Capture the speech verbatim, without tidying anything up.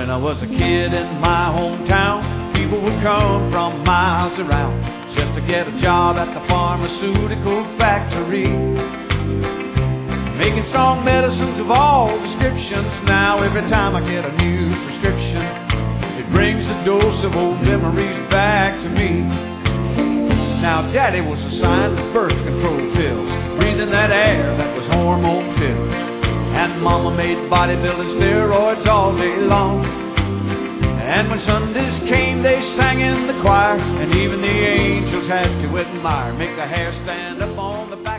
When I was a kid in my hometown, people would come from miles around just to get a job at the pharmaceutical factory, making strong medicines of all descriptions. Now every time I get a new prescription, it brings a dose of old memories back to me. Now Daddy was assigned to birth control pills, breathing that air that was hormone filled, and Mama made bodybuilding steroids all day long. And when Sundays came, they sang in the choir, and even the angels had to admire, make the hair stand up on the back